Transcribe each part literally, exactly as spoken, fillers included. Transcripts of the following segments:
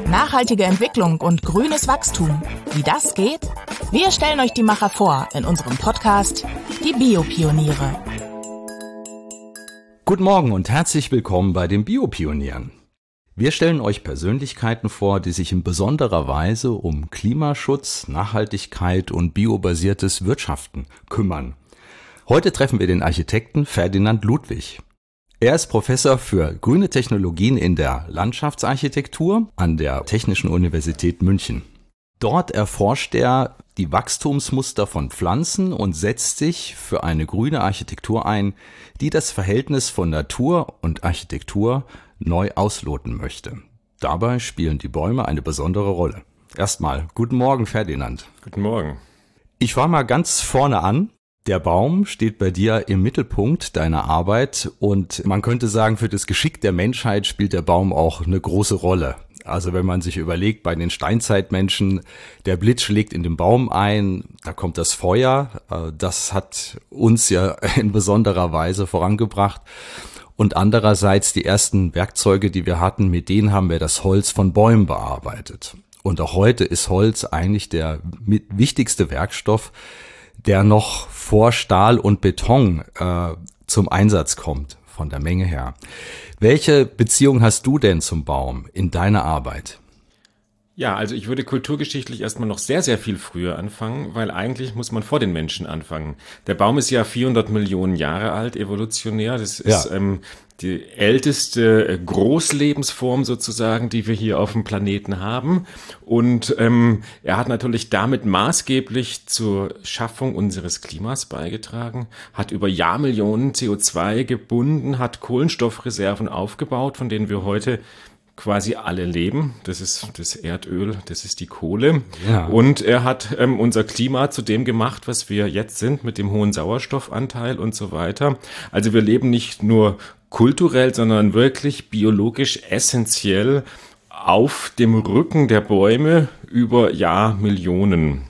Nachhaltige Entwicklung und grünes Wachstum. Wie das geht? Wir stellen euch die Macher vor in unserem Podcast Die Biopioniere. Guten Morgen und herzlich willkommen bei den Biopionieren. Wir stellen euch Persönlichkeiten vor, die sich in besonderer Weise um Klimaschutz, Nachhaltigkeit und biobasiertes Wirtschaften kümmern. Heute treffen wir den Architekten Ferdinand Ludwig. Er ist Professor für grüne Technologien in der Landschaftsarchitektur an der Technischen Universität München. Dort erforscht er die Wachstumsmuster von Pflanzen und setzt sich für eine grüne Architektur ein, die das Verhältnis von Natur und Architektur neu ausloten möchte. Dabei spielen die Bäume eine besondere Rolle. Erstmal, guten Morgen, Ferdinand. Guten Morgen. Ich fange mal ganz vorne an. Der Baum steht bei dir im Mittelpunkt deiner Arbeit und man könnte sagen, für das Geschick der Menschheit spielt der Baum auch eine große Rolle. Also wenn man sich überlegt, bei den Steinzeitmenschen, der Blitz schlägt in den Baum ein, da kommt das Feuer, das hat uns ja in besonderer Weise vorangebracht. Und andererseits die ersten Werkzeuge, die wir hatten, mit denen haben wir das Holz von Bäumen bearbeitet. Und auch heute ist Holz eigentlich der wichtigste Werkstoff, der noch vor Stahl und Beton äh, zum Einsatz kommt, von der Menge her. Welche Beziehung hast du denn zum Baum in deiner Arbeit? Ja, also ich würde kulturgeschichtlich erstmal noch sehr, sehr viel früher anfangen, weil eigentlich muss man vor den Menschen anfangen. Der Baum ist ja vierhundert Millionen Jahre alt, evolutionär. Das ist ja. ähm, die älteste Großlebensform sozusagen, die wir hier auf dem Planeten haben. Und ähm, er hat natürlich damit maßgeblich zur Schaffung unseres Klimas beigetragen, hat über Jahrmillionen C O zwei gebunden, hat Kohlenstoffreserven aufgebaut, von denen wir heute quasi alle leben. Das ist das Erdöl, das ist die Kohle. Ja. Und er hat ähm, unser Klima zu dem gemacht, was wir jetzt sind, mit dem hohen Sauerstoffanteil und so weiter. Also wir leben nicht nur kulturell, sondern wirklich biologisch essentiell auf dem Rücken der Bäume über Jahrmillionen.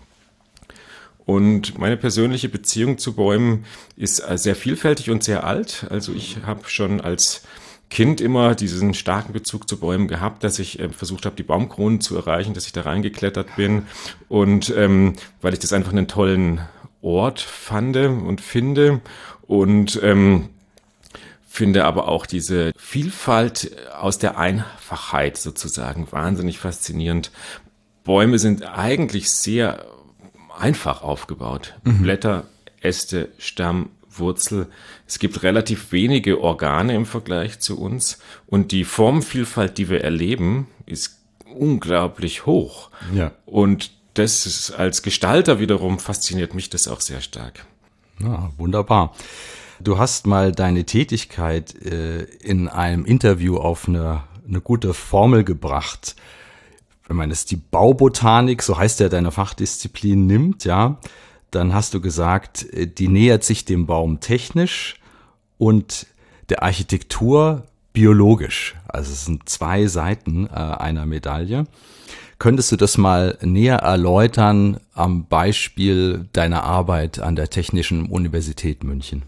Und meine persönliche Beziehung zu Bäumen ist sehr vielfältig und sehr alt. Also ich habe schon als Kind immer diesen starken Bezug zu Bäumen gehabt, dass ich äh, versucht habe, die Baumkronen zu erreichen, dass ich da reingeklettert bin und ähm, weil ich das einfach einen tollen Ort fand und finde und ähm, finde aber auch diese Vielfalt aus der Einfachheit sozusagen wahnsinnig faszinierend. Bäume sind eigentlich sehr einfach aufgebaut. Mhm. Blätter, Äste, Stamm, Wurzel. Es gibt relativ wenige Organe im Vergleich zu uns und die Formenvielfalt, die wir erleben, ist unglaublich hoch. Ja. Und das ist, als Gestalter wiederum fasziniert mich das auch sehr stark. Ja, wunderbar. Du hast mal deine Tätigkeit äh, in einem Interview auf eine, eine gute Formel gebracht. Wenn man es die Baubotanik, so heißt ja deine Fachdisziplin, nimmt, ja, dann hast du gesagt, die nähert sich dem Baum technisch und der Architektur biologisch. Also es sind zwei Seiten äh, einer Medaille. Könntest du das mal näher erläutern am Beispiel deiner Arbeit an der Technischen Universität München?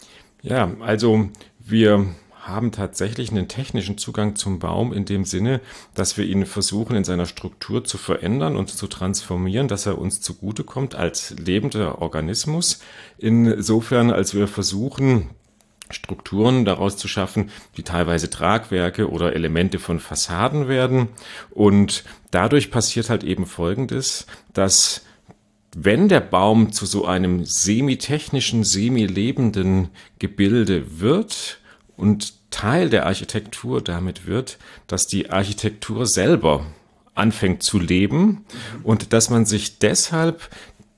Ja, also wir haben tatsächlich einen technischen Zugang zum Baum in dem Sinne, dass wir ihn versuchen, in seiner Struktur zu verändern und zu transformieren, dass er uns zugutekommt als lebender Organismus. Insofern, als wir versuchen, Strukturen daraus zu schaffen, die teilweise Tragwerke oder Elemente von Fassaden werden. Und dadurch passiert halt eben Folgendes, dass wenn der Baum zu so einem semi-technischen, semi-lebenden Gebilde wird und Teil der Architektur damit wird, dass die Architektur selber anfängt zu leben und dass man sich deshalb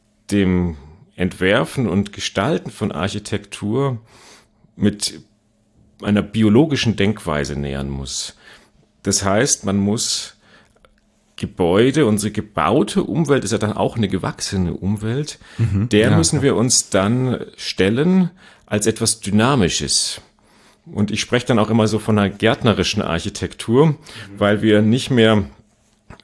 dem Entwerfen und Gestalten von Architektur mit einer biologischen Denkweise nähern muss. Das heißt, man muss Gebäude, unsere gebaute Umwelt ist ja dann auch eine gewachsene Umwelt, mhm, der ja, müssen ja. wir uns dann stellen als etwas Dynamisches. Und ich spreche dann auch immer so von einer gärtnerischen Architektur, mhm. weil wir nicht mehr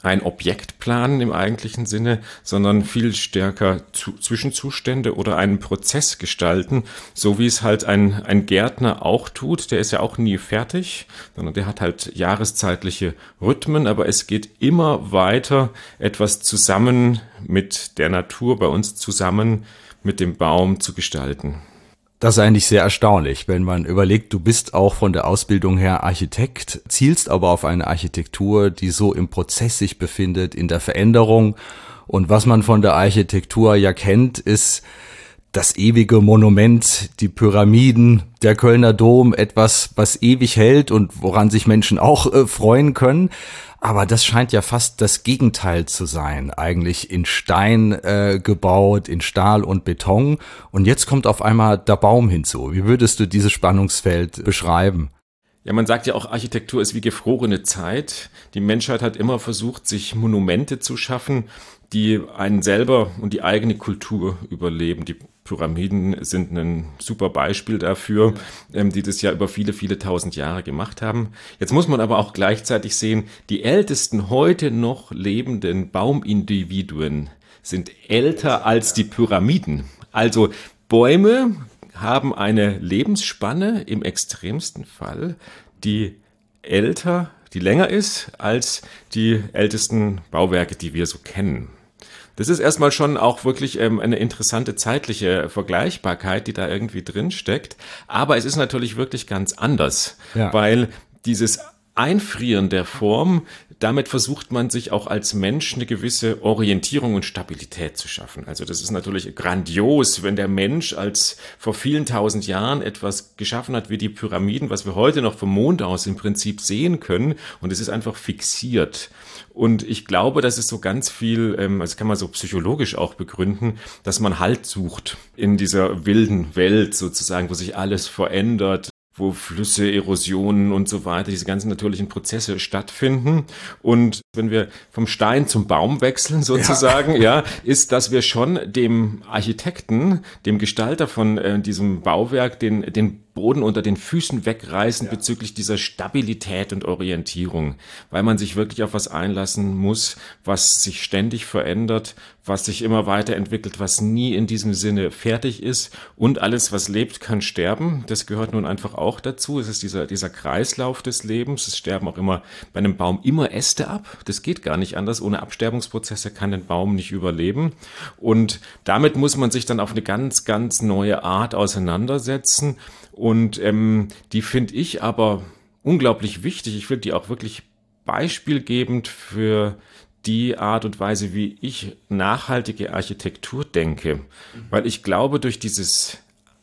ein Objekt planen im eigentlichen Sinne, sondern viel stärker zu, Zwischenzustände oder einen Prozess gestalten, so wie es halt ein, ein Gärtner auch tut. Der ist ja auch nie fertig, sondern der hat halt jahreszeitliche Rhythmen, aber es geht immer weiter, etwas zusammen mit der Natur, bei uns zusammen mit dem Baum zu gestalten. Das ist eigentlich sehr erstaunlich, wenn man überlegt, du bist auch von der Ausbildung her Architekt, zielst aber auf eine Architektur, die so im Prozess sich befindet, in der Veränderung. Und was man von der Architektur ja kennt, ist das ewige Monument, die Pyramiden, der Kölner Dom, etwas, was ewig hält und woran sich Menschen auch äh, freuen können. Aber das scheint ja fast das Gegenteil zu sein, eigentlich in Stein äh, gebaut, in Stahl und Beton. Und jetzt kommt auf einmal der Baum hinzu. Wie würdest du dieses Spannungsfeld beschreiben? Ja, man sagt ja auch, Architektur ist wie gefrorene Zeit. Die Menschheit hat immer versucht, sich Monumente zu schaffen, die einen selber und die eigene Kultur überleben. Die Pyramiden sind ein super Beispiel dafür, ähm, die das ja über viele, viele tausend Jahre gemacht haben. Jetzt muss man aber auch gleichzeitig sehen, die ältesten heute noch lebenden Baumindividuen sind älter als die Pyramiden. Also Bäume haben eine Lebensspanne im extremsten Fall, die älter, die länger ist als die ältesten Bauwerke, die wir so kennen. Das ist erstmal schon auch wirklich ähm, eine interessante zeitliche Vergleichbarkeit, die da irgendwie drin steckt. Aber es ist natürlich wirklich ganz anders, ja. Weil dieses Einfrieren der Form, damit versucht man sich auch als Mensch eine gewisse Orientierung und Stabilität zu schaffen. Also das ist natürlich grandios, wenn der Mensch als vor vielen tausend Jahren etwas geschaffen hat wie die Pyramiden, was wir heute noch vom Mond aus im Prinzip sehen können, und es ist einfach fixiert. Und ich glaube, das ist so ganz viel, ähm, das kann man so psychologisch auch begründen, dass man Halt sucht in dieser wilden Welt sozusagen, wo sich alles verändert, wo Flüsse, Erosionen und so weiter, diese ganzen natürlichen Prozesse stattfinden. Und wenn wir vom Stein zum Baum wechseln sozusagen, ja, ja ist, dass wir schon dem Architekten, dem Gestalter von äh, diesem Bauwerk, den, den Boden unter den Füßen wegreißen, ja, bezüglich dieser Stabilität und Orientierung, weil man sich wirklich auf was einlassen muss, was sich ständig verändert, was sich immer weiterentwickelt, was nie in diesem Sinne fertig ist, und alles, was lebt, kann sterben. Das gehört nun einfach auch dazu. Es ist dieser, dieser Kreislauf des Lebens. Es sterben auch immer bei einem Baum immer Äste ab. Das geht gar nicht anders. Ohne Absterbungsprozesse kann ein Baum nicht überleben. Und damit muss man sich dann auf eine ganz, ganz neue Art auseinandersetzen. Und ähm, die finde ich aber unglaublich wichtig. Ich finde die auch wirklich beispielgebend für die Art und Weise, wie ich nachhaltige Architektur denke. Weil ich glaube, durch dieses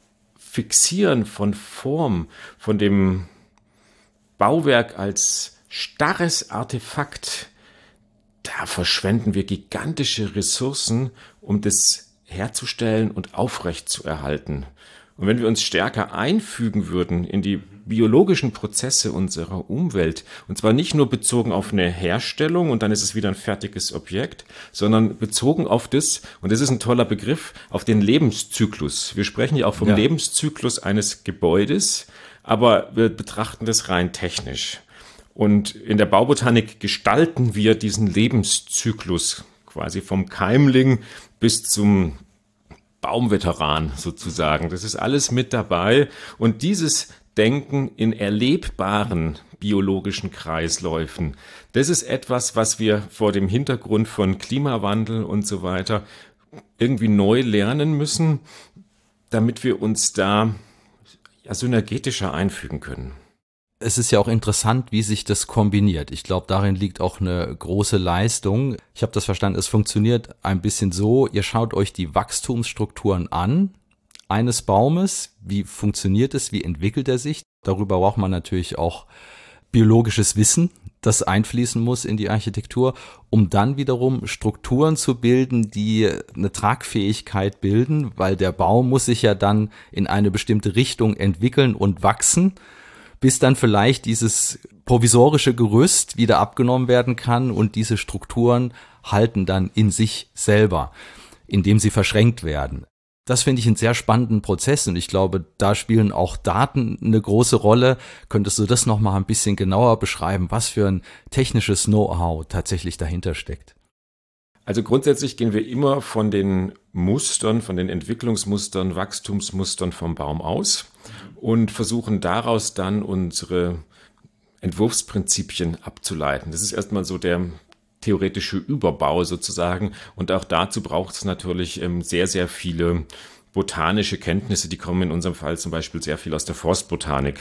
Fixieren von Form, von dem Bauwerk als starres Artefakt, da verschwenden wir gigantische Ressourcen, um das herzustellen und aufrechtzuerhalten. Und wenn wir uns stärker einfügen würden in die biologischen Prozesse unserer Umwelt, und zwar nicht nur bezogen auf eine Herstellung und dann ist es wieder ein fertiges Objekt, sondern bezogen auf das, und das ist ein toller Begriff, auf den Lebenszyklus. Wir sprechen ja auch vom ja. Lebenszyklus eines Gebäudes, aber wir betrachten das rein technisch. Und in der Baubotanik gestalten wir diesen Lebenszyklus quasi vom Keimling bis zum Baumveteran sozusagen. Das ist alles mit dabei. Und dieses Denken in erlebbaren biologischen Kreisläufen, das ist etwas, was wir vor dem Hintergrund von Klimawandel und so weiter irgendwie neu lernen müssen, damit wir uns da ja synergetischer einfügen können. Es ist ja auch interessant, wie sich das kombiniert. Ich glaube, darin liegt auch eine große Leistung. Ich habe das verstanden, es funktioniert ein bisschen so, ihr schaut euch die Wachstumsstrukturen an eines Baumes. Wie funktioniert es? Wie entwickelt er sich? Darüber braucht man natürlich auch biologisches Wissen, das einfließen muss in die Architektur, um dann wiederum Strukturen zu bilden, die eine Tragfähigkeit bilden, weil der Baum muss sich ja dann in eine bestimmte Richtung entwickeln und wachsen, bis dann vielleicht dieses provisorische Gerüst wieder abgenommen werden kann und diese Strukturen halten dann in sich selber, indem sie verschränkt werden. Das finde ich einen sehr spannenden Prozess und ich glaube, da spielen auch Daten eine große Rolle. Könntest du das nochmal ein bisschen genauer beschreiben, was für ein technisches Know-how tatsächlich dahinter steckt? Also grundsätzlich gehen wir immer von den Mustern, von den Entwicklungsmustern, Wachstumsmustern vom Baum aus und versuchen daraus dann unsere Entwurfsprinzipien abzuleiten. Das ist erstmal so der theoretische Überbau sozusagen. Und auch dazu braucht es natürlich ähm, sehr, sehr viele botanische Kenntnisse. Die kommen in unserem Fall zum Beispiel sehr viel aus der Forstbotanik.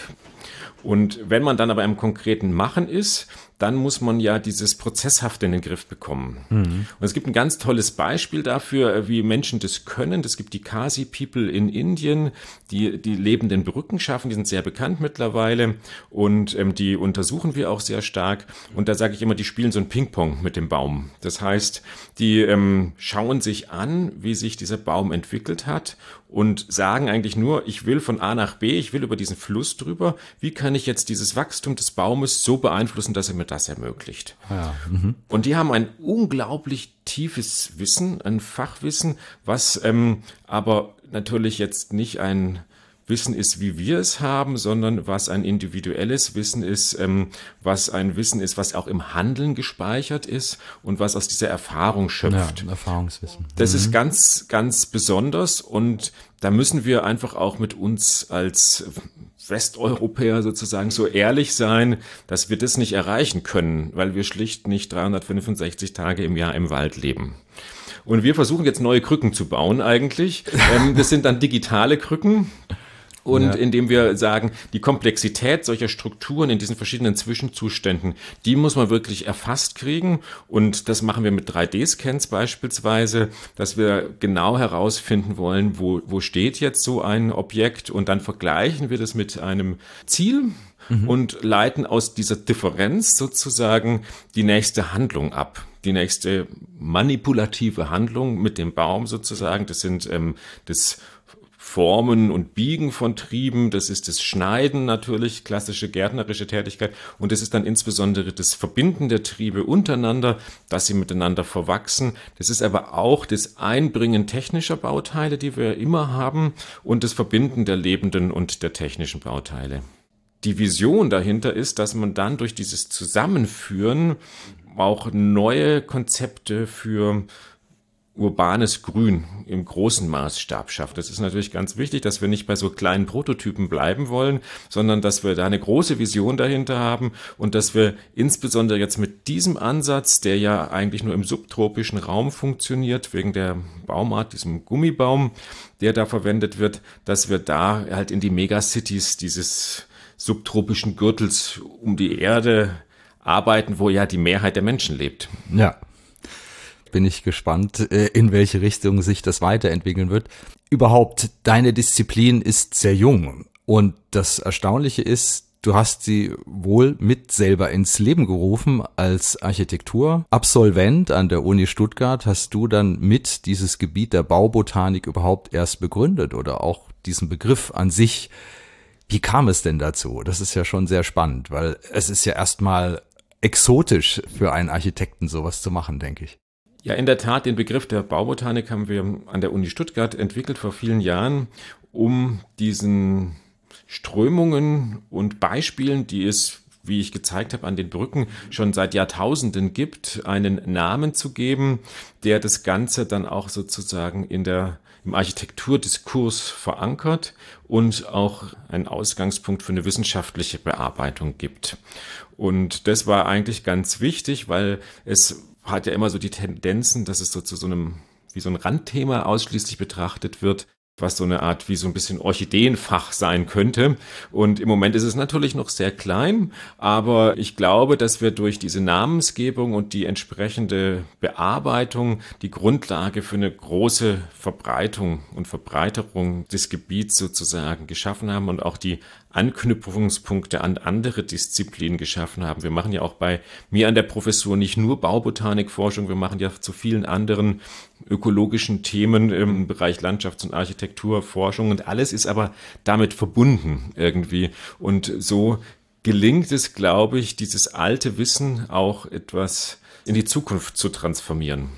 Und wenn man dann aber im konkreten Machen ist, dann muss man ja dieses Prozesshafte in den Griff bekommen. Mhm. Und es gibt ein ganz tolles Beispiel dafür, wie Menschen das können. Es gibt die Khasi People in Indien, die die lebenden Brücken schaffen. Die sind sehr bekannt mittlerweile und ähm, die untersuchen wir auch sehr stark. Und da sage ich immer, die spielen so ein Ping-Pong mit dem Baum. Das heißt, die ähm, schauen sich an, wie sich dieser Baum entwickelt hat und sagen eigentlich nur, ich will von A nach B, ich will über diesen Fluss drüber. Wie kann ich jetzt dieses Wachstum des Baumes so beeinflussen, dass er mir das ermöglicht? Ja. Mhm. Und die haben ein unglaublich tiefes Wissen, ein Fachwissen, was ähm, aber natürlich jetzt nicht ein Wissen ist, wie wir es haben, sondern was ein individuelles Wissen ist, ähm, was ein Wissen ist, was auch im Handeln gespeichert ist und was aus dieser Erfahrung schöpft. Ja, Erfahrungswissen. Das mhm. ist ganz, ganz besonders und da müssen wir einfach auch mit uns als Westeuropäer sozusagen so ehrlich sein, dass wir das nicht erreichen können, weil wir schlicht nicht dreihundertfünfundsechzig Tage im Jahr im Wald leben. Und wir versuchen jetzt neue Krücken zu bauen eigentlich. ähm, das sind dann digitale Krücken. Und ja. indem wir sagen, die Komplexität solcher Strukturen in diesen verschiedenen Zwischenzuständen, die muss man wirklich erfasst kriegen. Und das machen wir mit drei D-Scans beispielsweise, dass wir genau herausfinden wollen, wo, wo steht jetzt so ein Objekt. Und dann vergleichen wir das mit einem Ziel mhm. und leiten aus dieser Differenz sozusagen die nächste Handlung ab. Die nächste manipulative Handlung mit dem Baum sozusagen, das sind ähm, das Formen und Biegen von Trieben, das ist das Schneiden natürlich, klassische gärtnerische Tätigkeit und das ist dann insbesondere das Verbinden der Triebe untereinander, dass sie miteinander verwachsen. Das ist aber auch das Einbringen technischer Bauteile, die wir immer haben und das Verbinden der lebenden und der technischen Bauteile. Die Vision dahinter ist, dass man dann durch dieses Zusammenführen auch neue Konzepte für urbanes Grün im großen Maßstab schafft. Das ist natürlich ganz wichtig, dass wir nicht bei so kleinen Prototypen bleiben wollen, sondern dass wir da eine große Vision dahinter haben und dass wir insbesondere jetzt mit diesem Ansatz, der ja eigentlich nur im subtropischen Raum funktioniert, wegen der Baumart, diesem Gummibaum, der da verwendet wird, dass wir da halt in die Megacities dieses subtropischen Gürtels um die Erde arbeiten, wo ja die Mehrheit der Menschen lebt. Ja. Bin ich gespannt, in welche Richtung sich das weiterentwickeln wird. Überhaupt, deine Disziplin ist sehr jung und das Erstaunliche ist, du hast sie wohl mit selber ins Leben gerufen. Als Architekturabsolvent an der Uni Stuttgart hast du dann mit dieses Gebiet der Baubotanik überhaupt erst begründet oder auch diesen Begriff an sich. Wie kam es denn dazu? Das ist ja schon sehr spannend, weil es ist ja erstmal exotisch für einen Architekten sowas zu machen, denke ich. Ja, in der Tat, den Begriff der Baubotanik haben wir an der Uni Stuttgart entwickelt vor vielen Jahren, um diesen Strömungen und Beispielen, die es, wie ich gezeigt habe, an den Brücken schon seit Jahrtausenden gibt, einen Namen zu geben, der das Ganze dann auch sozusagen in der, im Architekturdiskurs verankert und auch einen Ausgangspunkt für eine wissenschaftliche Bearbeitung gibt. Und das war eigentlich ganz wichtig, weil es hat ja immer so die Tendenzen, dass es so zu so einem, wie so ein Randthema ausschließlich betrachtet wird, was so eine Art wie so ein bisschen Orchideenfach sein könnte. Und im Moment ist es natürlich noch sehr klein, aber ich glaube, dass wir durch diese Namensgebung und die entsprechende Bearbeitung die Grundlage für eine große Verbreitung und Verbreiterung des Gebiets sozusagen geschaffen haben und auch die Anknüpfungspunkte an andere Disziplinen geschaffen haben. Wir machen ja auch bei mir an der Professur nicht nur Baubotanikforschung, wir machen ja zu vielen anderen ökologischen Themen im Bereich Landschafts- und Architekturforschung und alles ist aber damit verbunden irgendwie. Und so gelingt es, glaube ich, dieses alte Wissen auch etwas in die Zukunft zu transformieren.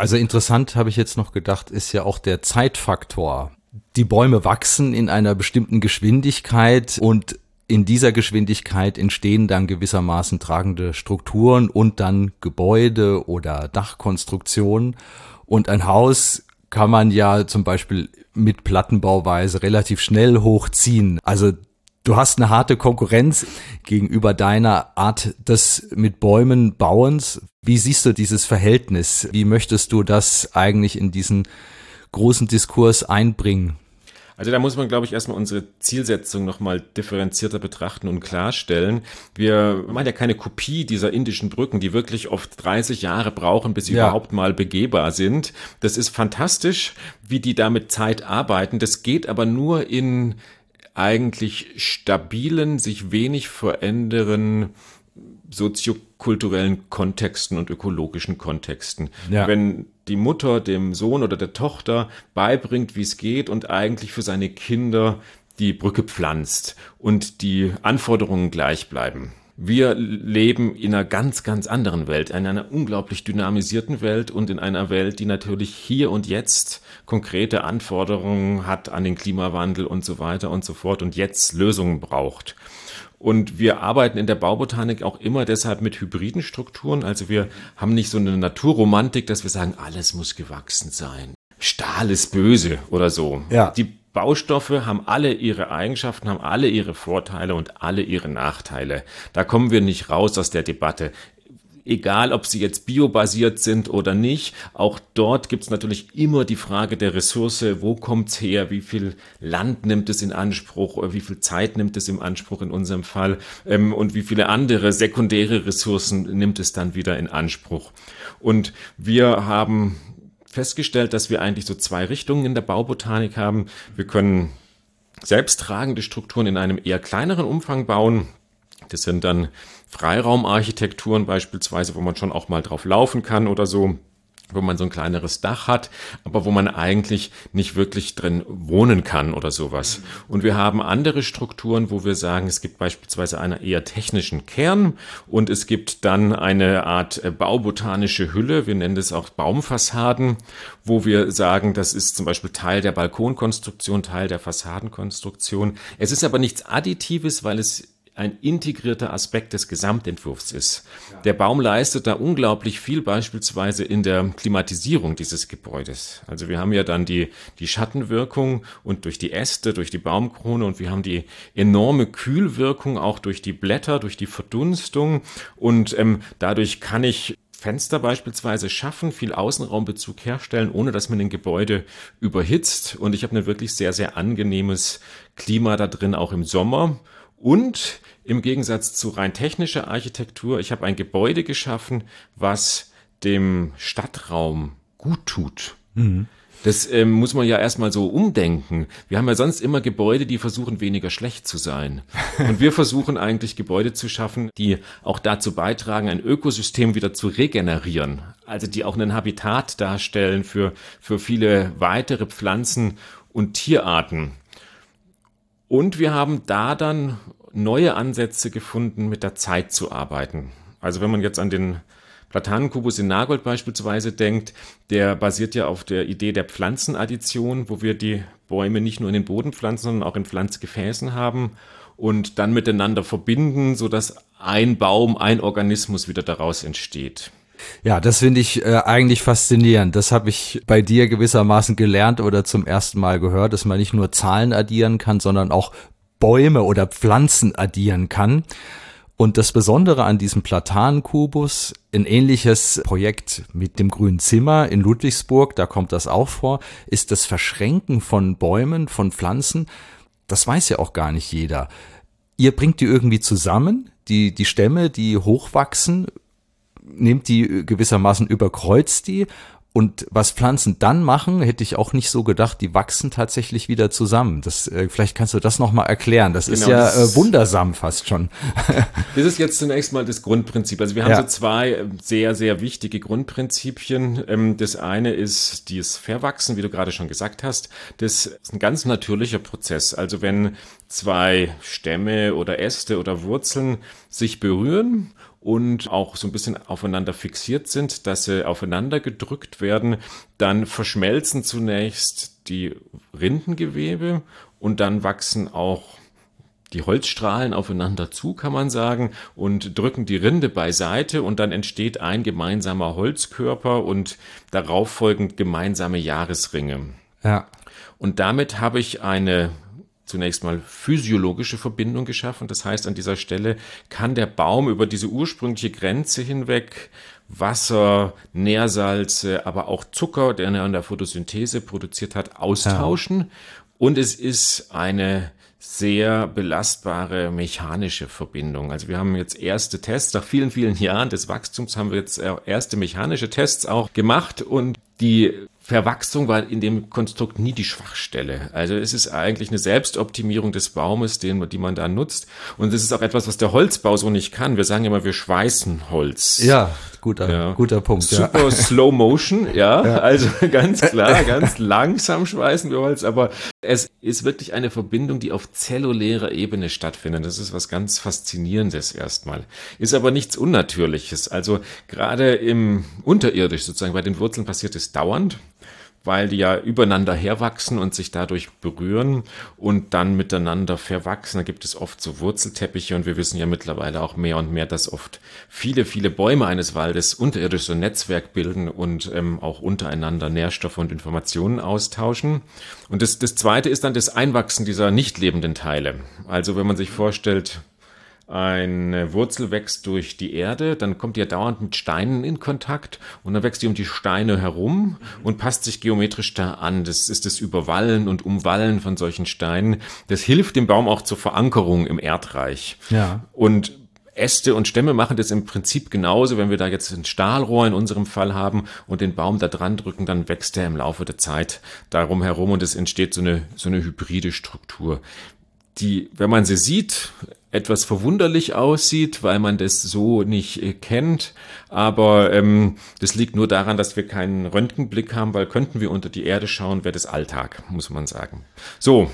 Also interessant, habe ich jetzt noch gedacht, ist ja auch der Zeitfaktor. Die Bäume wachsen in einer bestimmten Geschwindigkeit und in dieser Geschwindigkeit entstehen dann gewissermaßen tragende Strukturen und dann Gebäude oder Dachkonstruktionen. Und ein Haus kann man ja zum Beispiel mit Plattenbauweise relativ schnell hochziehen. Also du hast eine harte Konkurrenz gegenüber deiner Art des mit Bäumen Bauens. Wie siehst du dieses Verhältnis? Wie möchtest du das eigentlich in diesen großen Diskurs einbringen? Also da muss man, glaube ich, erstmal unsere Zielsetzung nochmal differenzierter betrachten und klarstellen. Wir machen ja keine Kopie dieser indischen Brücken, die wirklich oft dreißig Jahre brauchen, bis sie ja. überhaupt mal begehbar sind. Das ist fantastisch, wie die da mit Zeit arbeiten. Das geht aber nur in eigentlich stabilen, sich wenig verändernden soziokulturellen Kontexten und ökologischen Kontexten. Ja. Wenn die Mutter dem Sohn oder der Tochter beibringt, wie es geht und eigentlich für seine Kinder die Brücke pflanzt und die Anforderungen gleich bleiben. Wir leben in einer ganz, ganz anderen Welt, in einer unglaublich dynamisierten Welt und in einer Welt, die natürlich hier und jetzt konkrete Anforderungen hat an den Klimawandel und so weiter und so fort und jetzt Lösungen braucht. Und wir arbeiten in der Baubotanik auch immer deshalb mit hybriden Strukturen. Also wir haben nicht so eine Naturromantik, dass wir sagen, alles muss gewachsen sein. Stahl ist böse oder so. Ja. Die Baustoffe haben alle ihre Eigenschaften, haben alle ihre Vorteile und alle ihre Nachteile. Da kommen wir nicht raus aus der Debatte. Egal, ob sie jetzt biobasiert sind oder nicht, auch dort gibt es natürlich immer die Frage der Ressource, wo kommt's her, wie viel Land nimmt es in Anspruch, oder wie viel Zeit nimmt es im Anspruch in unserem Fall ähm, und wie viele andere sekundäre Ressourcen nimmt es dann wieder in Anspruch. Und wir haben festgestellt, dass wir eigentlich so zwei Richtungen in der Baubotanik haben. Wir können selbsttragende Strukturen in einem eher kleineren Umfang bauen. Das sind dann Freiraumarchitekturen beispielsweise, wo man schon auch mal drauf laufen kann oder so, wo man so ein kleineres Dach hat, aber wo man eigentlich nicht wirklich drin wohnen kann oder sowas. Und wir haben andere Strukturen, wo wir sagen, es gibt beispielsweise einen eher technischen Kern und es gibt dann eine Art baubotanische Hülle, wir nennen das auch Baumfassaden, wo wir sagen, das ist zum Beispiel Teil der Balkonkonstruktion, Teil der Fassadenkonstruktion. Es ist aber nichts Additives, weil es ein integrierter Aspekt des Gesamtentwurfs ist. Der Baum leistet da unglaublich viel, beispielsweise in der Klimatisierung dieses Gebäudes. Also wir haben ja dann die, die Schattenwirkung und durch die Äste, durch die Baumkrone und wir haben die enorme Kühlwirkung auch durch die Blätter, durch die Verdunstung und ähm, dadurch kann ich Fenster beispielsweise schaffen, viel Außenraumbezug herstellen, ohne dass man den Gebäude überhitzt und ich habe ein wirklich sehr, sehr angenehmes Klima da drin, auch im Sommer. Und im Gegensatz zu rein technischer Architektur, ich habe ein Gebäude geschaffen, was dem Stadtraum gut tut. Mhm. Das ähm, muss man ja erstmal so umdenken. Wir haben ja sonst immer Gebäude, die versuchen, weniger schlecht zu sein. Und wir versuchen eigentlich Gebäude zu schaffen, die auch dazu beitragen, ein Ökosystem wieder zu regenerieren. Also die auch ein Habitat darstellen für, für viele weitere Pflanzen und Tierarten. Und wir haben da dann neue Ansätze gefunden, mit der Zeit zu arbeiten. Also wenn man jetzt an den Platanenkubus in Nagold beispielsweise denkt, der basiert ja auf der Idee der Pflanzenaddition, wo wir die Bäume nicht nur in den Boden pflanzen, sondern auch in Pflanzgefäßen haben und dann miteinander verbinden, sodass ein Baum, ein Organismus wieder daraus entsteht. Ja, das finde ich äh, eigentlich faszinierend. Das habe ich bei dir gewissermaßen gelernt oder zum ersten Mal gehört, dass man nicht nur Zahlen addieren kann, sondern auch Bäume oder Pflanzen addieren kann. Und das Besondere an diesem Platanenkubus, ein ähnliches Projekt mit dem Grünen Zimmer in Ludwigsburg, da kommt das auch vor, ist das Verschränken von Bäumen, von Pflanzen. Das weiß ja auch gar nicht jeder. Ihr bringt die irgendwie zusammen, die, die Stämme, die hochwachsen, nehmt die gewissermaßen, überkreuzt die und was Pflanzen dann machen, hätte ich auch nicht so gedacht, die wachsen tatsächlich wieder zusammen. Das, äh, vielleicht kannst du das nochmal erklären. Das genau, ist ja das, äh, wundersam fast schon. Das ist jetzt zunächst mal das Grundprinzip. Also wir haben ja. so zwei sehr, sehr wichtige Grundprinzipien. Das eine ist das Verwachsen, wie du gerade schon gesagt hast. Das ist ein ganz natürlicher Prozess. Also wenn zwei Stämme oder Äste oder Wurzeln sich berühren und auch so ein bisschen aufeinander fixiert sind, dass sie aufeinander gedrückt werden. Dann verschmelzen zunächst die Rindengewebe und dann wachsen auch die Holzstrahlen aufeinander zu, kann man sagen, und drücken die Rinde beiseite und dann entsteht ein gemeinsamer Holzkörper und darauf folgend gemeinsame Jahresringe. Ja. Und damit habe ich eine zunächst mal physiologische Verbindung geschaffen. Das heißt, an dieser Stelle kann der Baum über diese ursprüngliche Grenze hinweg Wasser, Nährsalze, aber auch Zucker, den er an der Photosynthese produziert hat, austauschen. Ja. Und es ist eine sehr belastbare mechanische Verbindung. Also wir haben jetzt erste Tests, nach vielen, vielen Jahren des Wachstums haben wir jetzt erste mechanische Tests auch gemacht und die Verwachsung war in dem Konstrukt nie die Schwachstelle. Also es ist eigentlich eine Selbstoptimierung des Baumes, den, die man da nutzt. Und es ist auch etwas, was der Holzbau so nicht kann. Wir sagen immer, wir schweißen Holz. Ja, guter, ja. guter Punkt. Super ja. Slow Motion, ja. ja. Also ganz klar, ganz langsam schweißen wir Holz. Aber es ist wirklich eine Verbindung, die auf zellulärer Ebene stattfindet. Das ist was ganz Faszinierendes erstmal. Ist aber nichts Unnatürliches. Also gerade im Unterirdisch sozusagen, bei den Wurzeln passiert es dauernd, weil die ja übereinander herwachsen und sich dadurch berühren und dann miteinander verwachsen. Da gibt es oft so Wurzelteppiche und wir wissen ja mittlerweile auch mehr und mehr, dass oft viele, viele Bäume eines Waldes unterirdisch so ein Netzwerk bilden und ähm, auch untereinander Nährstoffe und Informationen austauschen. Und das, das Zweite ist dann das Einwachsen dieser nicht lebenden Teile. Also wenn man sich vorstellt, eine Wurzel wächst durch die Erde, dann kommt die ja dauernd mit Steinen in Kontakt und dann wächst die um die Steine herum und passt sich geometrisch da an. Das ist das Überwallen und Umwallen von solchen Steinen. Das hilft dem Baum auch zur Verankerung im Erdreich. Ja. Und Äste und Stämme machen das im Prinzip genauso. Wenn wir da jetzt ein Stahlrohr in unserem Fall haben und den Baum da dran drücken, dann wächst er im Laufe der Zeit darum herum und es entsteht so eine, so eine hybride Struktur, die, wenn man sie sieht, etwas verwunderlich aussieht, weil man das so nicht äh, kennt. Aber ähm, das liegt nur daran, dass wir keinen Röntgenblick haben, weil könnten wir unter die Erde schauen, wäre das Alltag, muss man sagen. So.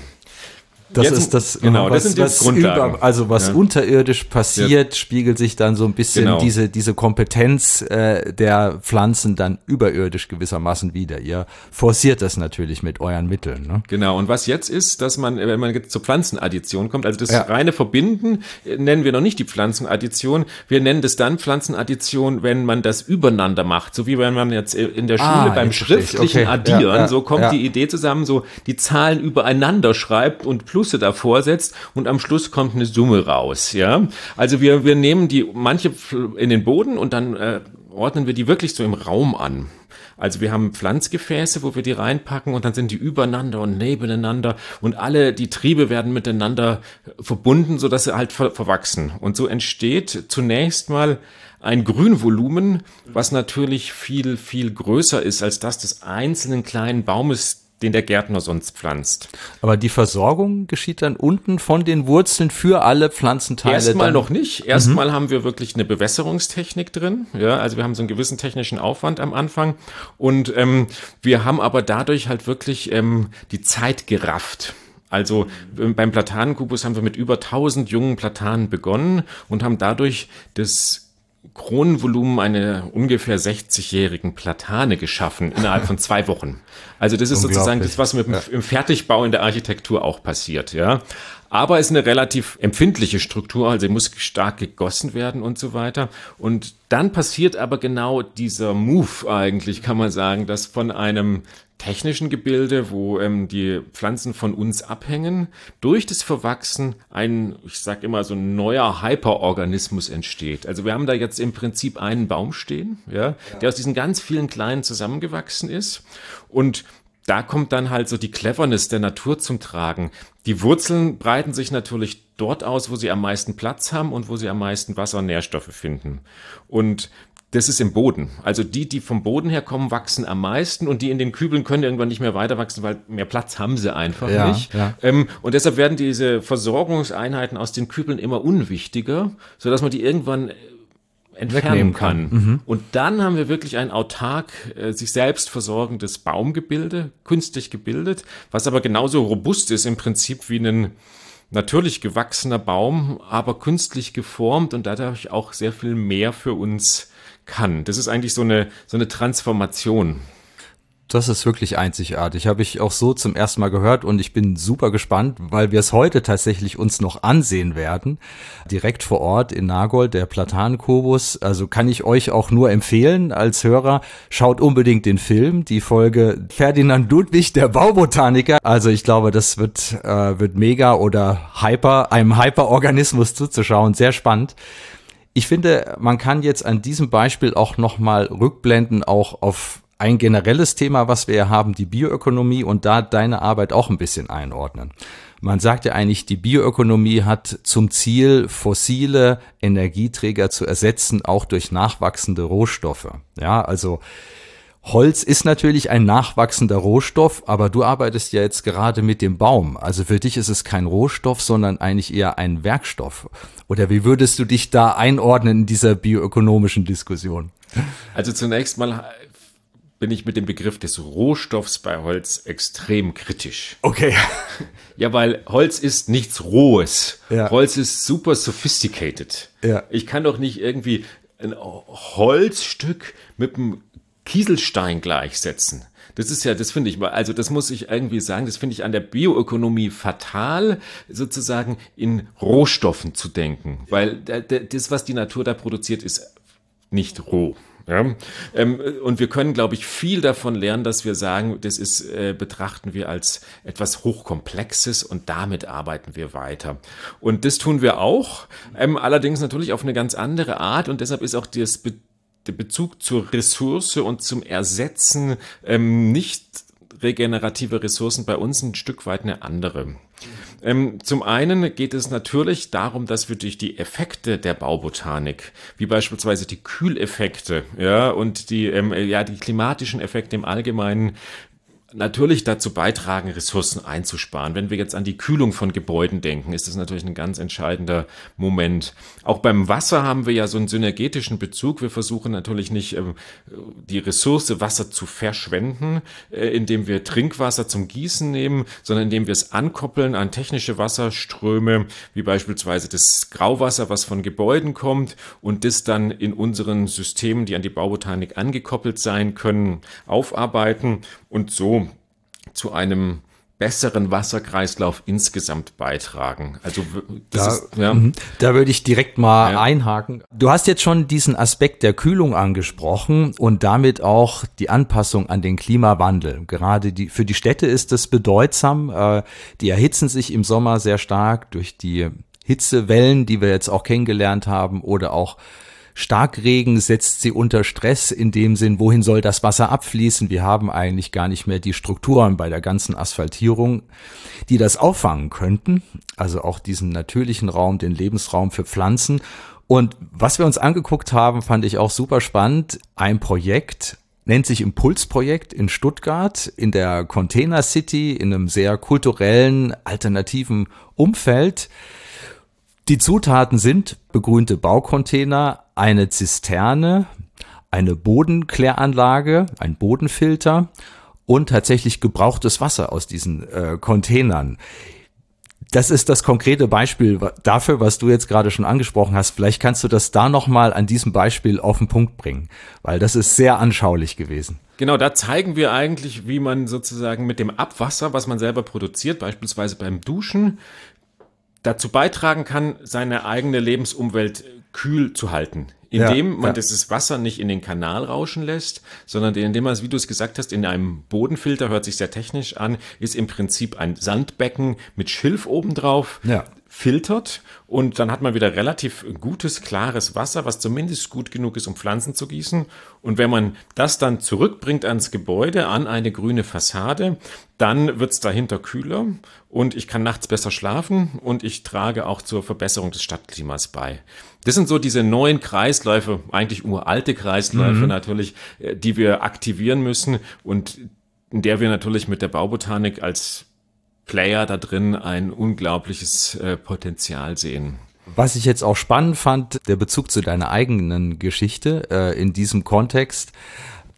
Das jetzt, ist das, genau, was, das sind was die Grundlagen. Über, also was ja. unterirdisch passiert, ja. spiegelt sich dann so ein bisschen genau. diese diese Kompetenz äh, der Pflanzen dann überirdisch gewissermaßen wieder. Ihr forciert das natürlich mit euren Mitteln. Ne? Genau, und was jetzt ist, dass man, wenn man jetzt zur Pflanzenaddition kommt, also das ja. reine Verbinden nennen wir noch nicht die Pflanzenaddition, wir nennen das dann Pflanzenaddition, wenn man das übereinander macht, so wie wenn man jetzt in der Schule ah, beim schriftlichen okay. Addieren, ja, ja, so kommt ja. die Idee zusammen, so die Zahlen übereinander schreibt und plus davor setzt und am Schluss kommt eine Summe raus, ja. Also wir, wir nehmen die manche in den Boden und dann äh, ordnen wir die wirklich so im Raum an. Also wir haben Pflanzgefäße, wo wir die reinpacken und dann sind die übereinander und nebeneinander und alle die Triebe werden miteinander verbunden, sodass sie halt ver- verwachsen. Und so entsteht zunächst mal ein Grünvolumen, was natürlich viel, viel größer ist als das des einzelnen kleinen Baumes, den der Gärtner sonst pflanzt. Aber die Versorgung geschieht dann unten von den Wurzeln für alle Pflanzenteile? Erstmal noch nicht. Erstmal mhm. haben wir wirklich eine Bewässerungstechnik drin. Ja, also wir haben so einen gewissen technischen Aufwand am Anfang. Und ähm, wir haben aber dadurch halt wirklich ähm, die Zeit gerafft. Also beim Platanenkubus haben wir mit über tausend jungen Platanen begonnen und haben dadurch das Kronenvolumen einer ungefähr sechzigjährigen Platane geschaffen innerhalb von zwei Wochen. Also das ist sozusagen das, was mit dem, ja. im Fertigbau in der Architektur auch passiert, ja. Aber es ist eine relativ empfindliche Struktur, also muss stark gegossen werden und so weiter. Und dann passiert aber genau dieser Move eigentlich, kann man sagen, dass von einem technischen Gebilde, wo ähm, die Pflanzen von uns abhängen, durch das Verwachsen ein, ich sag immer, so ein neuer Hyperorganismus entsteht. Also wir haben da jetzt im Prinzip einen Baum stehen, ja, ja. der aus diesen ganz vielen kleinen zusammengewachsen ist und da kommt dann halt so die Cleverness der Natur zum Tragen. Die Wurzeln breiten sich natürlich dort aus, wo sie am meisten Platz haben und wo sie am meisten Wasser und Nährstoffe finden. Und das ist im Boden. Also die, die vom Boden her kommen, wachsen am meisten und die in den Kübeln können irgendwann nicht mehr weiter wachsen, weil mehr Platz haben sie einfach ja, nicht. Ja. Ähm, und deshalb werden diese Versorgungseinheiten aus den Kübeln immer unwichtiger, sodass man die irgendwann entfernen kann. kann. Mhm. Und dann haben wir wirklich ein autark, äh, sich selbst versorgendes Baumgebilde, künstlich gebildet, was aber genauso robust ist im Prinzip wie ein natürlich gewachsener Baum, aber künstlich geformt und dadurch auch sehr viel mehr für uns kann. Das ist eigentlich so eine, so eine Transformation. Das ist wirklich einzigartig. Habe ich auch so zum ersten Mal gehört und ich bin super gespannt, weil wir es heute tatsächlich uns noch ansehen werden. Direkt vor Ort in Nagold, der Platanenkubus. Also kann ich euch auch nur empfehlen als Hörer. Schaut unbedingt den Film, die Folge Ferdinand Ludwig, der Baubotaniker. Also ich glaube, das wird, äh, wird mega oder hyper, einem Hyperorganismus zuzuschauen. Sehr spannend. Ich finde, man kann jetzt an diesem Beispiel auch nochmal rückblenden, auch auf ein generelles Thema, was wir ja haben, die Bioökonomie und da deine Arbeit auch ein bisschen einordnen. Man sagt ja eigentlich, die Bioökonomie hat zum Ziel, fossile Energieträger zu ersetzen, auch durch nachwachsende Rohstoffe. Ja, also Holz ist natürlich ein nachwachsender Rohstoff, aber du arbeitest ja jetzt gerade mit dem Baum. Also für dich ist es kein Rohstoff, sondern eigentlich eher ein Werkstoff. Oder wie würdest du dich da einordnen in dieser bioökonomischen Diskussion? Also zunächst mal bin ich mit dem Begriff des Rohstoffs bei Holz extrem kritisch. Okay. Ja, weil Holz ist nichts Rohes. Ja. Holz ist super sophisticated. Ja. Ich kann doch nicht irgendwie ein Holzstück mit einem Kieselstein gleichsetzen. Das ist ja, das finde ich mal, also das muss ich irgendwie sagen, das finde ich an der Bioökonomie fatal, sozusagen in Rohstoffen zu denken. Weil das, was die Natur da produziert, ist nicht roh. Ja, ähm, und wir können, glaube ich, viel davon lernen, dass wir sagen, das ist, äh, betrachten wir als etwas Hochkomplexes und damit arbeiten wir weiter. Und das tun wir auch, ähm, allerdings natürlich auf eine ganz andere Art und deshalb ist auch das Be- der Bezug zur Ressource und zum Ersetzen ähm, nicht regenerative Ressourcen bei uns ein Stück weit eine andere. Ähm, zum einen geht es natürlich darum, dass wir durch die Effekte der Baubotanik, wie beispielsweise die Kühleffekte, ja, und die, ähm, ja, die klimatischen Effekte im Allgemeinen, natürlich dazu beitragen, Ressourcen einzusparen. Wenn wir jetzt an die Kühlung von Gebäuden denken, ist das natürlich ein ganz entscheidender Moment. Auch beim Wasser haben wir ja so einen synergetischen Bezug. Wir versuchen natürlich nicht, die Ressource Wasser zu verschwenden, indem wir Trinkwasser zum Gießen nehmen, sondern indem wir es ankoppeln an technische Wasserströme, wie beispielsweise das Grauwasser, was von Gebäuden kommt und das dann in unseren Systemen, die an die Baubotanik angekoppelt sein können, aufarbeiten und so zu einem besseren Wasserkreislauf insgesamt beitragen. Also das da, ist, ja. Da würde ich direkt mal ja. einhaken. Du hast jetzt schon diesen Aspekt der Kühlung angesprochen und damit auch die Anpassung an den Klimawandel. Gerade die, für die Städte ist das bedeutsam. Äh, die erhitzen sich im Sommer sehr stark durch die Hitzewellen, die wir jetzt auch kennengelernt haben, oder auch Starkregen setzt sie unter Stress in dem Sinn, wohin soll das Wasser abfließen? Wir haben eigentlich gar nicht mehr die Strukturen bei der ganzen Asphaltierung, die das auffangen könnten. Also auch diesen natürlichen Raum, den Lebensraum für Pflanzen. Und was wir uns angeguckt haben, fand ich auch super spannend. Ein Projekt nennt sich Impulsprojekt in Stuttgart, in der Container City, in einem sehr kulturellen, alternativen Umfeld. Die Zutaten sind begrünte Baucontainer, eine Zisterne, eine Bodenkläranlage, ein Bodenfilter und tatsächlich gebrauchtes Wasser aus diesen äh, Containern. Das ist das konkrete Beispiel dafür, was du jetzt gerade schon angesprochen hast. Vielleicht kannst du das da nochmal an diesem Beispiel auf den Punkt bringen, weil das ist sehr anschaulich gewesen. Genau, da zeigen wir eigentlich, wie man sozusagen mit dem Abwasser, was man selber produziert, beispielsweise beim Duschen, dazu beitragen kann, seine eigene Lebensumwelt kühl zu halten. Indem ja, man ja. dieses Wasser nicht in den Kanal rauschen lässt, sondern indem man es, wie du es gesagt hast, in einem Bodenfilter, hört sich sehr technisch an, ist im Prinzip ein Sandbecken mit Schilf obendrauf, ja. filtert und dann hat man wieder relativ gutes, klares Wasser, was zumindest gut genug ist, um Pflanzen zu gießen. Und wenn man das dann zurückbringt ans Gebäude, an eine grüne Fassade, dann wird's dahinter kühler und ich kann nachts besser schlafen und ich trage auch zur Verbesserung des Stadtklimas bei. Das sind so diese neuen Kreisläufe, eigentlich uralte Kreisläufe mhm. natürlich, die wir aktivieren müssen und in der wir natürlich mit der Baubotanik als Player da drin ein unglaubliches äh, Potenzial sehen. Was ich jetzt auch spannend fand, der Bezug zu deiner eigenen Geschichte äh, in diesem Kontext.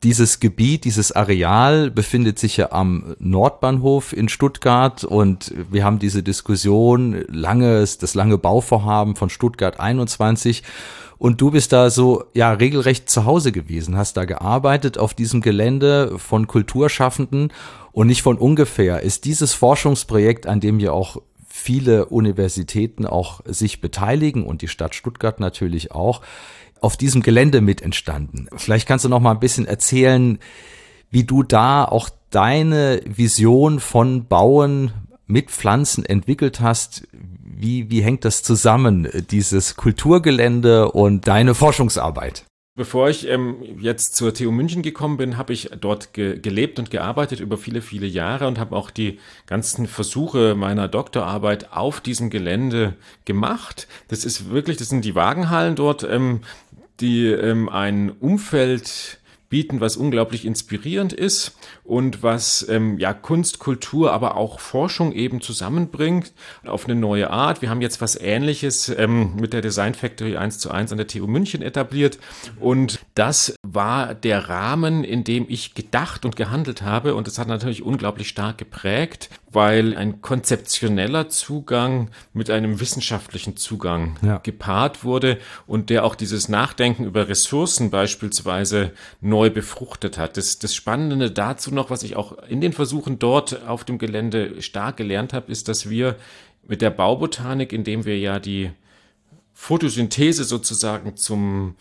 Dieses Gebiet, dieses Areal befindet sich ja am Nordbahnhof in Stuttgart und wir haben diese Diskussion, langes, das lange Bauvorhaben von Stuttgart einundzwanzig und du bist da so, ja, regelrecht zu Hause gewesen, hast da gearbeitet auf diesem Gelände von Kulturschaffenden und nicht von ungefähr ist dieses Forschungsprojekt, an dem ja auch viele Universitäten auch sich beteiligen und die Stadt Stuttgart natürlich auch, auf diesem Gelände mit entstanden. Vielleicht kannst du noch mal ein bisschen erzählen, wie du da auch deine Vision von Bauen mit Pflanzen entwickelt hast. Wie, wie hängt das zusammen, dieses Kulturgelände und deine Forschungsarbeit? Bevor ich ähm, jetzt zur T U München gekommen bin, habe ich dort ge- gelebt und gearbeitet über viele, viele Jahre und habe auch die ganzen Versuche meiner Doktorarbeit auf diesem Gelände gemacht. Das ist wirklich, das sind die Wagenhallen dort, ähm, die ähm, ein Umfeld bieten, was unglaublich inspirierend ist und was ähm, ja Kunst, Kultur, aber auch Forschung eben zusammenbringt auf eine neue Art. Wir haben jetzt was Ähnliches ähm, mit der Design Factory eins zu eins an der T U München etabliert und das war der Rahmen, in dem ich gedacht und gehandelt habe und das hat natürlich unglaublich stark geprägt, weil ein konzeptioneller Zugang mit einem wissenschaftlichen Zugang ja. gepaart wurde und der auch dieses Nachdenken über Ressourcen beispielsweise neu befruchtet hat. Das, das Spannende dazu noch, was ich auch in den Versuchen dort auf dem Gelände stark gelernt habe, ist, dass wir mit der Baubotanik, indem wir ja die Photosynthese sozusagen zum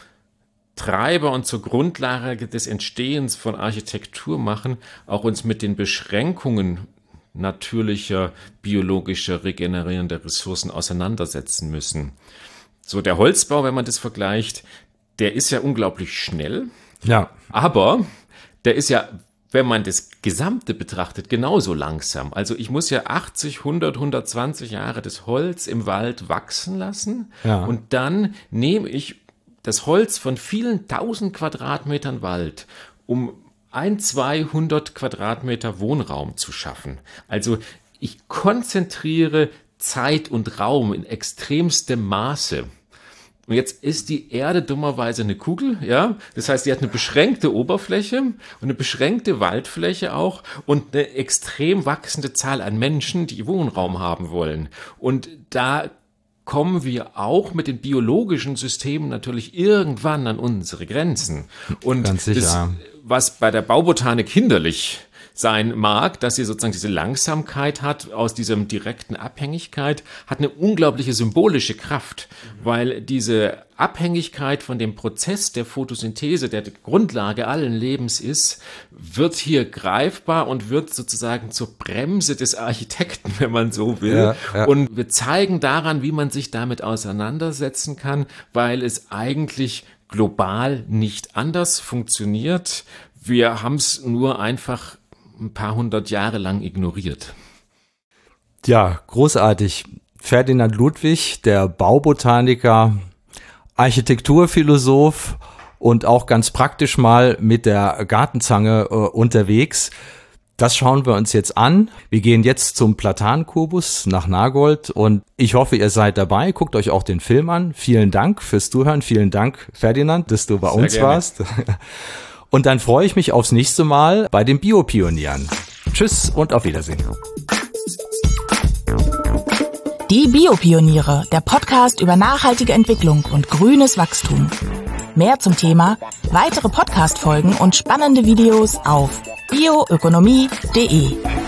Treiber und zur Grundlage des Entstehens von Architektur machen, auch uns mit den Beschränkungen natürlicher, biologischer, regenerierender Ressourcen auseinandersetzen müssen. So der Holzbau, wenn man das vergleicht, der ist ja unglaublich schnell, ja. aber der ist ja, wenn man das Gesamte betrachtet, genauso langsam. Also ich muss ja achtzig, hundert, hundertzwanzig Jahre das Holz im Wald wachsen lassen ja. und dann nehme ich das Holz von vielen tausend Quadratmetern Wald, um ein, zweihundert Quadratmeter Wohnraum zu schaffen. Also ich konzentriere Zeit und Raum in extremstem Maße. Und jetzt ist die Erde dummerweise eine Kugel, ja. Das heißt, sie hat eine beschränkte Oberfläche und eine beschränkte Waldfläche auch und eine extrem wachsende Zahl an Menschen, die Wohnraum haben wollen. Und da kommen wir auch mit den biologischen Systemen natürlich irgendwann an unsere Grenzen. Und Ganz sicher. Das, was bei der Baubotanik hinderlich sein mag, dass sie sozusagen diese Langsamkeit hat, aus diesem direkten Abhängigkeit, hat eine unglaubliche symbolische Kraft, weil diese Abhängigkeit von dem Prozess der Photosynthese, der die Grundlage allen Lebens ist, wird hier greifbar und wird sozusagen zur Bremse des Architekten, wenn man so will. Ja, ja. Und wir zeigen daran, wie man sich damit auseinandersetzen kann, weil es eigentlich global nicht anders funktioniert. Wir haben es nur einfach ein paar hundert Jahre lang ignoriert. Ja, großartig. Ferdinand Ludwig, der Baubotaniker, Architekturphilosoph und auch ganz praktisch mal mit der Gartenzange äh, unterwegs. Das schauen wir uns jetzt an. Wir gehen jetzt zum Platankubus nach Nagold und ich hoffe, ihr seid dabei. Guckt euch auch den Film an. Vielen Dank fürs Zuhören. Vielen Dank, Ferdinand, dass du bei Sehr uns gerne. warst. Und dann freue ich mich aufs nächste Mal bei den Biopionieren. Tschüss und auf Wiedersehen. Die Biopioniere, der Podcast über nachhaltige Entwicklung und grünes Wachstum. Mehr zum Thema, weitere Podcast-Folgen und spannende Videos auf bioökonomie punkt de.